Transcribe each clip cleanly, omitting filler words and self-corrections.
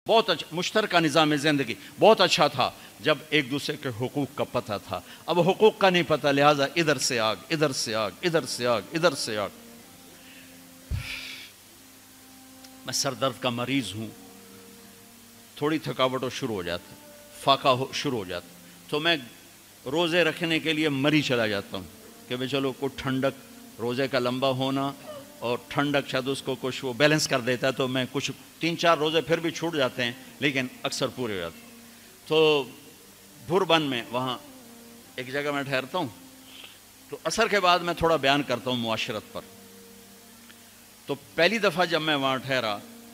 بہت اچھا مشترکہ نظام زندگی بہت اچھا تھا جب ایک دوسرے کے حقوق کا پتہ تھا. اب حقوق کا نہیں پتہ، لہٰذا ادھر سے آگ، ادھر سے آگ، ادھر سے آگ، ادھر سے آگ. میں سر درد کا مریض ہوں، تھوڑی تھکاوٹ ہو شروع ہو جاتا، فاقہ شروع ہو جاتا، تو میں روزے رکھنے کے لیے مری چلا جاتا ہوں کہ بھئی چلو کوئی ٹھنڈک، روزے کا لمبا ہونا اور ٹھنڈک شاید اس کو کچھ وہ بیلنس کر دیتا ہے، تو میں کچھ 3-4 روزے پھر بھی چھوٹ جاتے ہیں لیکن اکثر پورے ہو جاتے ہیں. تو بھربن میں وہاں ایک جگہ میں ٹھہرتا ہوں، تو عصر کے بعد میں تھوڑا بیان کرتا ہوں معاشرت پر. تو پہلی دفعہ جب میں وہاں ٹھہرا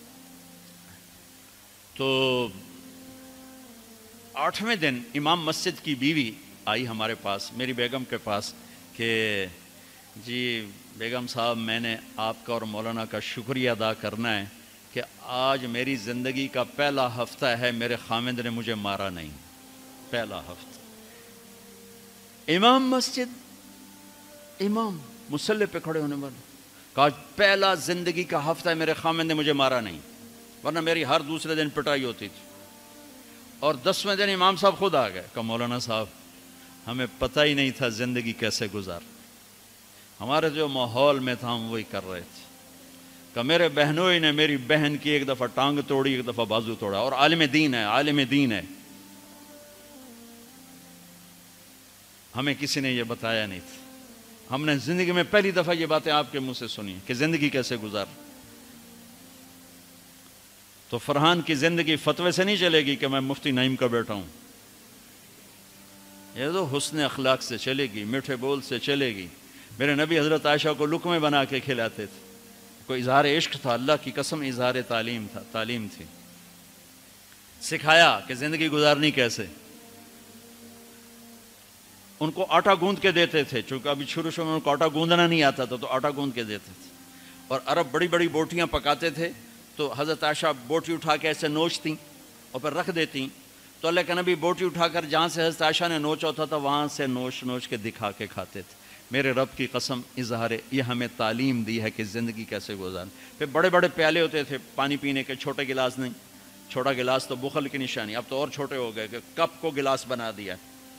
تو 8ویں دن امام مسجد کی بیوی آئی ہمارے پاس، میری بیگم کے پاس، کہ جی بیگم صاحب میں نے آپ کا اور مولانا کا شکریہ ادا کرنا ہے کہ آج میری زندگی کا پہلا ہفتہ ہے میرے خامند نے مجھے مارا نہیں. پہلا ہفتہ امام مسجد، امام مصلی پہ کھڑے ہونے والے، کہا پہلا زندگی کا ہفتہ ہے میرے خامند نے مجھے مارا نہیں، ورنہ میری ہر دوسرے دن پٹائی ہوتی تھی. اور 10ویں دن امام صاحب خود آ گئے، کہا مولانا صاحب ہمیں پتہ ہی نہیں تھا زندگی کیسے گزار، ہمارے جو ماحول میں تھا ہم وہی کر رہے تھے. کہ میرے بہنوئی نے میری بہن کی ایک دفعہ ٹانگ توڑی، ایک دفعہ بازو توڑا، اور عالم دین ہے، عالم دین ہے. ہمیں کسی نے یہ بتایا نہیں تھا، ہم نے زندگی میں پہلی دفعہ یہ باتیں آپ کے منہ سے سنی کہ زندگی کیسے گزار. تو فرحان کی زندگی فتوے سے نہیں چلے گی کہ میں مفتی نعیم کا بیٹا ہوں، یہ تو حسن اخلاق سے چلے گی، میٹھے بول سے چلے گی. میرے نبی حضرت عائشہ کو لقمے بنا کے کھلاتے تھے، کوئی اظہار عشق تھا، اللہ کی قسم اظہار تعلیم تھا، تعلیم تھی. سکھایا کہ زندگی گزارنی کیسے. ان کو آٹا گوندھ کے دیتے تھے، چونکہ ابھی شروع میں ان کو آٹا گوندنا نہیں آتا تھا، تو آٹا گوندھ کے دیتے تھے. اور عرب بڑی بڑی بوٹیاں پکاتے تھے، تو حضرت عائشہ بوٹی اٹھا کے ایسے نوچتیں اور پھر رکھ دیتیں. تو اللہ کے نبی بوٹی اٹھا کر جہاں سے حضرت عائشہ نے نوچا ہوتا تھا وہاں سے نوچ نوچ کے دکھا کے کھاتے تھے. میرے رب کی قسم اظہار یہ ہمیں تعلیم دی ہے کہ زندگی کیسے گزاریں. پھر بڑے بڑے پیالے ہوتے تھے پانی پینے کے، چھوٹے گلاس نہیں. چھوٹا گلاس تو بخل کی نشانی، اب تو اور چھوٹے ہو گئے کہ کپ کو گلاس بنا دیا.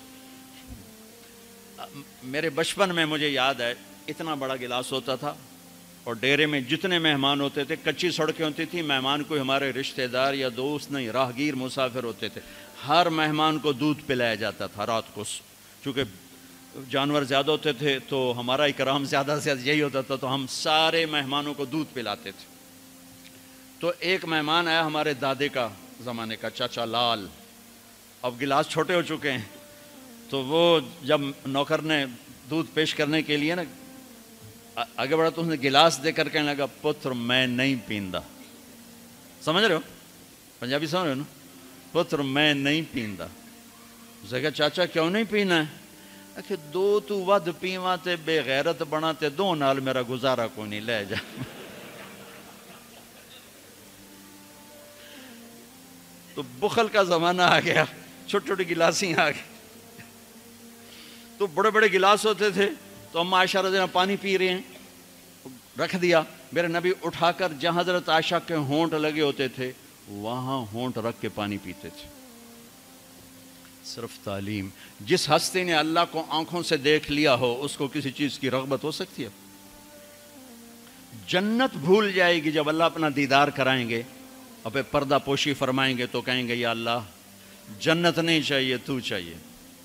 میرے بچپن میں مجھے یاد ہے اتنا بڑا گلاس ہوتا تھا، اور ڈیرے میں جتنے مہمان ہوتے تھے، کچی سڑکیں ہوتی تھیں، مہمان کو ہمارے رشتہ دار یا دوست نہیں، راہگیر مسافر ہوتے تھے، ہر مہمان کو دودھ پلایا جاتا تھا رات کو. چونکہ جانور زیادہ ہوتے تھے تو ہمارا اکرام زیادہ سے زیادہ یہی ہوتا تھا، تو ہم سارے مہمانوں کو دودھ پلاتے تھے. تو ایک مہمان آیا ہمارے دادے کا زمانے کا، چاچا لال. اب گلاس چھوٹے ہو چکے ہیں، تو وہ جب نوکر نے دودھ پیش کرنے کے لیے نا آگے بڑھا تو اس نے گلاس دے کر کہنے لگا پتر میں نہیں پیندا. سمجھ رہے ہو پنجابی سمجھ رہے ہو نا؟ پتر میں نہیں پیندا. اسے کہا چاچا کیوں نہیں پینا ہے؟ کہ دو تو ود پیواں تے بے غیرت بنا تے دو نال میرا گزارا کوئی نہیں، لے جا. تو بخل کا زمانہ آ گیا، چھوٹی چھوٹی گلاسیں آ گئی. تو بڑے بڑے گلاس ہوتے تھے، تو اما عائشہ رضی اللہ عنہا پانی پی رہے ہیں، رکھ دیا. میرے نبی اٹھا کر جہاں حضرت عائشہ کے ہونٹ لگے ہوتے تھے وہاں ہونٹ رکھ کے پانی پیتے تھے. صرف تعلیم. جس ہستی نے اللہ کو آنکھوں سے دیکھ لیا ہو اس کو کسی چیز کی رغبت ہو سکتی ہے؟ جنت بھول جائے گی جب اللہ اپنا دیدار کرائیں گے اور پھر پردہ پوشی فرمائیں گے تو کہیں گے یا اللہ جنت نہیں چاہیے، تو چاہیے،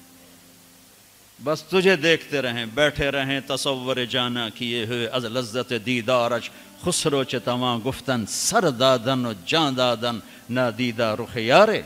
بس تجھے دیکھتے رہیں، بیٹھے رہیں تصور جانا کیے ہوئے از لذت دیدارش خسرو چتواں گفتن سر دادن و جان دادن نادیدہ رخ یارے.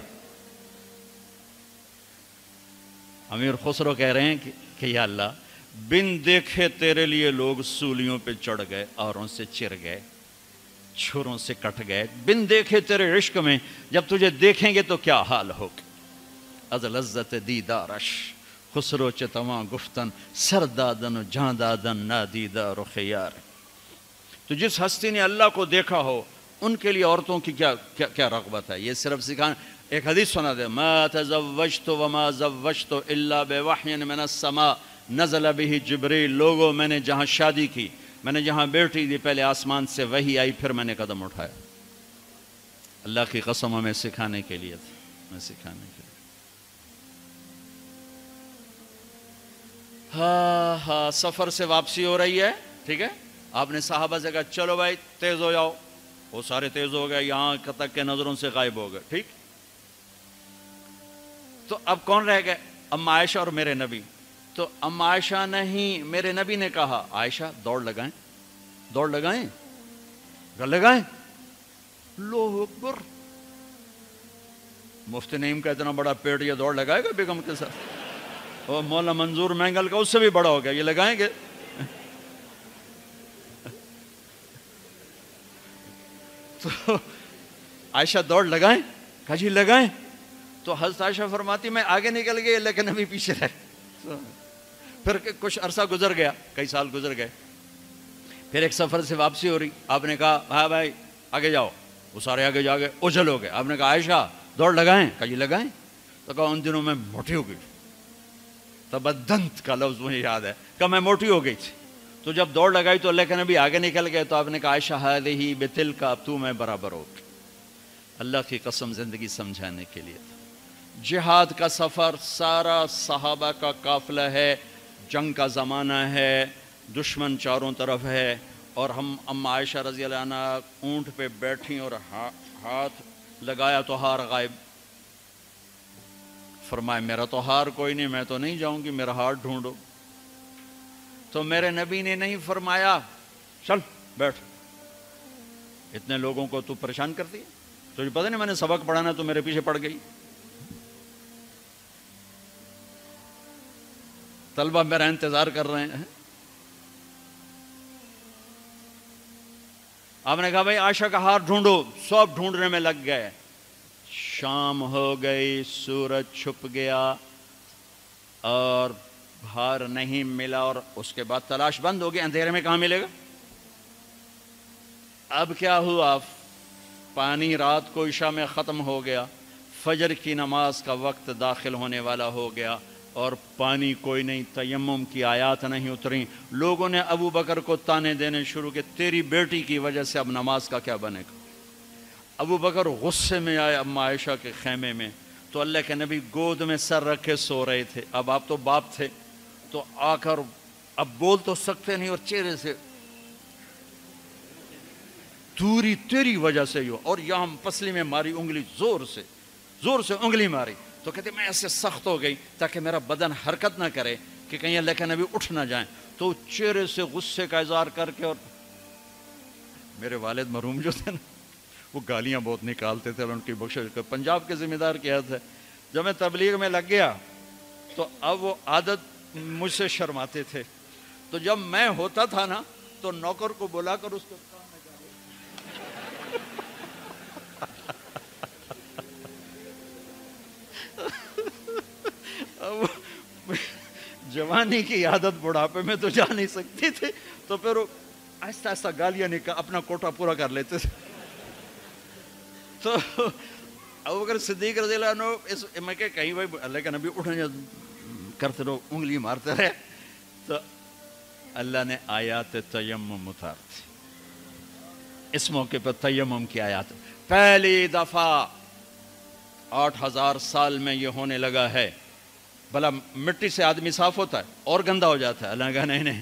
امیر خسرو کہہ رہے ہیں کہ یا اللہ بن دیکھے تیرے لیے لوگ سولیوں پہ چڑھ گئے، آروں سے چر گئے، چھروں سے کٹ گئے. بن دیکھے تیرے عشق میں جب تجھے دیکھیں گے تو کیا حال ہوگا. از لذت دیدارش خسرو چتواں گفتن سر دادن و جان دادن نادیدہ رخ یار. تو جس ہستی نے اللہ کو دیکھا ہو ان کے لیے عورتوں کی کیا رغبت ہے. یہ صرف سکھانا. ایک حدیث سنا دے، ما تزوجت وما زوجت الا بوحی من السماء نزل به جبریل. لوگوں میں نے جہاں شادی کی، میں نے جہاں بیٹی دی، پہلے آسمان سے وحی آئی، پھر میں نے قدم اٹھایا. اللہ کی قسم ہمیں سکھانے کے لیے تھا، ہمیں سکھانے کے لیے۔ ہاں سفر سے واپسی ہو رہی ہے، ٹھیک ہے، آپ نے صحابہ سے کہا چلو بھائی تیز ہو جاؤ، وہ سارے تیز ہو گئے، یہاں تک کہ نظروں سے غائب ہو گئے، ٹھیک۔ تو اب کون رہ گئے؟ اما عائشہ اور میرے نبی۔ تو اما عائشہ نہیں، میرے نبی نے کہا عائشہ دوڑ لگائیں، دوڑ لگائیں، لگائیں۔ اللہ اکبر، مفتی نعیم کا اتنا بڑا پیٹ، یہ دوڑ لگائے گا بیگم کے ساتھ؟ اور مولا منظور مینگل کا اس سے بھی بڑا ہو گیا، یہ لگائیں گے؟ تو عائشہ دوڑ لگائیں، کہا جی لگائیں۔ تو حضرت عائشہ فرماتی میں آگے نکل گئی لیکن نبی پیچھے رہے۔ پھر کچھ عرصہ گزر گیا، کئی سال گزر گئے، پھر ایک سفر سے واپسی ہو رہی، آپ نے کہا ہاں بھائی آگے جاؤ، وہ سارے آگے جا گئے، اجل ہو گئے۔ آپ نے کہا عائشہ دوڑ لگائیں، کہا جی لگائیں۔ تو کہا ان دنوں میں موٹی ہو گئی، تبدنت کا لفظ مجھے یاد ہے، کہ میں موٹی ہو گئی تھی۔ تو جب دوڑ لگائی تو اللہ کے نبی آگے نکل گئے، تو آپ نے کہا عائشہ ہذہ بتلک، اب تو میں برابر ہو گئی۔ اللہ کی قسم زندگی سمجھانے کے لیے تھا۔ جہاد کا سفر سارا صحابہ کا قافلہ ہے، جنگ کا زمانہ ہے، دشمن چاروں طرف ہے، اور ہم اما عائشہ رضی اللہ عنہ اونٹ پہ بیٹھیں اور ہاتھ لگایا تو ہار غائب۔ فرمایا میرا تو ہار کوئی نہیں، میں تو نہیں جاؤں گی، میرا ہار ڈھونڈو۔ تو میرے نبی نے نہیں فرمایا چل بیٹھ، اتنے لوگوں کو تو پریشان کرتی ہے، تجھے پتہ نہیں میں نے سبق پڑھانا تو میرے پیچھے پڑ گئی۔ طلبہ میرا انتظار کر رہے ہیں۔ آپ نے کہا بھائی عائشہ کا ہار ڈھونڈو، سب ڈھونڈنے میں لگ گئے۔ شام ہو گئی، سورج چھپ گیا اور ہار نہیں ملا، اور اس کے بعد تلاش بند ہو گئی، اندھیرے میں کہاں ملے گا؟ اب کیا ہوا؟ پانی رات کو عشاء میں ختم ہو گیا، فجر کی نماز کا وقت داخل ہونے والا ہو گیا، اور پانی کوئی نہیں، تیمم کی آیات نہیں اتری۔ لوگوں نے ابو بکر کو تانے دینے شروع کہ تیری بیٹی کی وجہ سے اب نماز کا کیا بنے گا؟ ابو بکر غصے میں آئے اما عائشہ کے خیمے میں، تو اللہ کے نبی گود میں سر رکھے سو رہے تھے۔ اب آپ تو باپ تھے، تو آ کر اب بول تو سکتے نہیں، اور چہرے سے دوری تیری وجہ سے ہو، اور یہاں پسلی میں ماری انگلی، زور سے انگلی ماری۔ تو کہتے میں ایسے سخت ہو گئی تاکہ میرا بدن حرکت نہ کرے کہ کہیں اللہ کے نبی اٹھ نہ جائیں۔ تو چہرے سے غصے کا اظہار کر کے، اور میرے والد مرحوم جو تھے نا، وہ گالیاں بہت نکالتے تھے، ان کی بخشش کا پنجاب کے ذمہ دار کیا تھا۔ جب میں تبلیغ میں لگ گیا تو اب وہ عادت مجھ سے شرماتے تھے، تو جب میں ہوتا تھا نا تو نوکر کو بلا کر اس کو جوانی کی عادت بڑھاپے میں تو جا نہیں سکتی تھی، تو پھر وہ آہستہ آہستہ گالیاں اپنا کوٹا پورا کر لیتے تھے۔ تو ابوبکر صدیق رضی اللہ عنہ میں کہ کہیں بھائی اللہ کا نبی اٹھنے کرتے رہو، انگلی مارتے رہے، تو اللہ نے آیات تیمم اتار دی۔ اس موقع پر تیمم کی آیات پہلی دفعہ 8000 سال میں یہ ہونے لگا ہے۔ بھلا مٹی سے آدمی صاف ہوتا ہے اور گندا ہو جاتا ہے؟ اللہ نے کہا نہیں،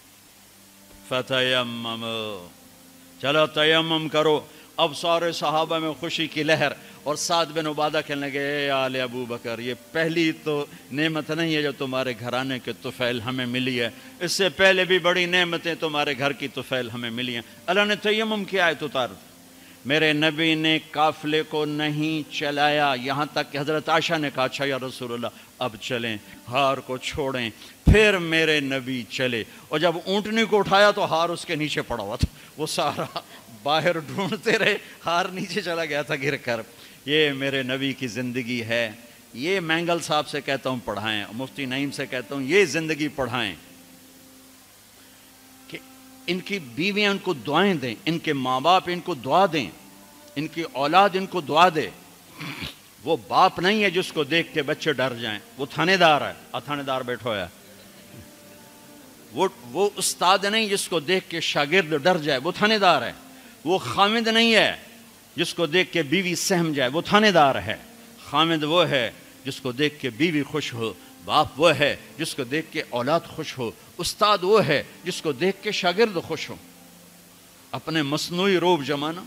فتیمم، چلو تیمم کرو۔ اب سارے صحابہ میں خوشی کی لہر، اور سعد بن عبادہ کہنے لگے اے آل ابو بکر، یہ پہلی تو نعمت نہیں ہے جو تمہارے گھرانے کے طفیل ہمیں ملی ہے، اس سے پہلے بھی بڑی نعمتیں تمہارے گھر کی طفیل ہمیں ملی ہیں۔ اللہ نے تیمم کی آیت اتار دی۔ میرے نبی نے قافلے کو نہیں چلایا، یہاں تک کہ حضرت عائشہ نے کہا اچھا یا رسول اللہ اب چلیں، ہار کو چھوڑیں۔ پھر میرے نبی چلے، اور جب اونٹنی کو اٹھایا تو ہار اس کے نیچے پڑا ہوا تھا، وہ سارا باہر ڈھونڈتے رہے، ہار نیچے چلا گیا تھا گر کر۔ یہ میرے نبی کی زندگی ہے، یہ مینگل صاحب سے کہتا ہوں پڑھائیں، مفتی نعیم سے کہتا ہوں یہ زندگی پڑھائیں، کہ ان کی بیویاں ان کو دعائیں دیں، ان کے ماں باپ ان کو دعا دیں، ان کی اولاد ان کو دعا دے۔ وہ باپ نہیں ہے جس کو دیکھ کے بچے ڈر جائیں، وہ تھانے دار ہے، تھانے دار بیٹھا ہوا ہے۔ وہ استاد نہیں جس کو دیکھ کے شاگرد ڈر جائے، وہ تھانے دار ہے۔ وہ خامد نہیں ہے جس کو دیکھ کے بیوی سہم جائے وہ تھانے دار ہے، خامد وہ ہے جس کو دیکھ کے بیوی خوش ہو، باپ وہ ہے جس کو دیکھ کے اولاد خوش ہو، استاد وہ ہے جس کو دیکھ کے شاگرد خوش ہو۔ اپنے مصنوعی روب جمانا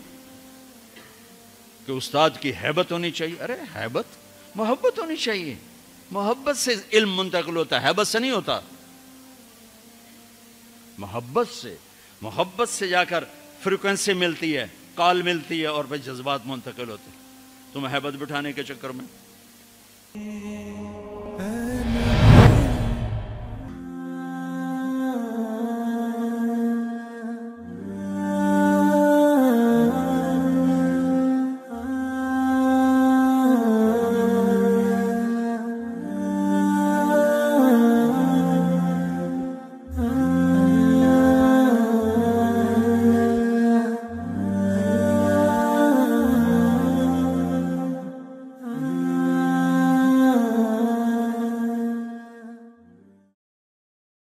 کہ استاد کی ہیبت ہونی چاہیے، ارے ہیبت، محبت ہونی چاہیے، محبت سے علم منتقل ہوتا ہے، ہیبت سے نہیں ہوتا، محبت سے جا کر فریکوینسی ملتی ہے، کال ملتی ہے اور پھر جذبات منتقل ہوتے ہیں۔ تم ہیبت بٹھانے کے چکر میں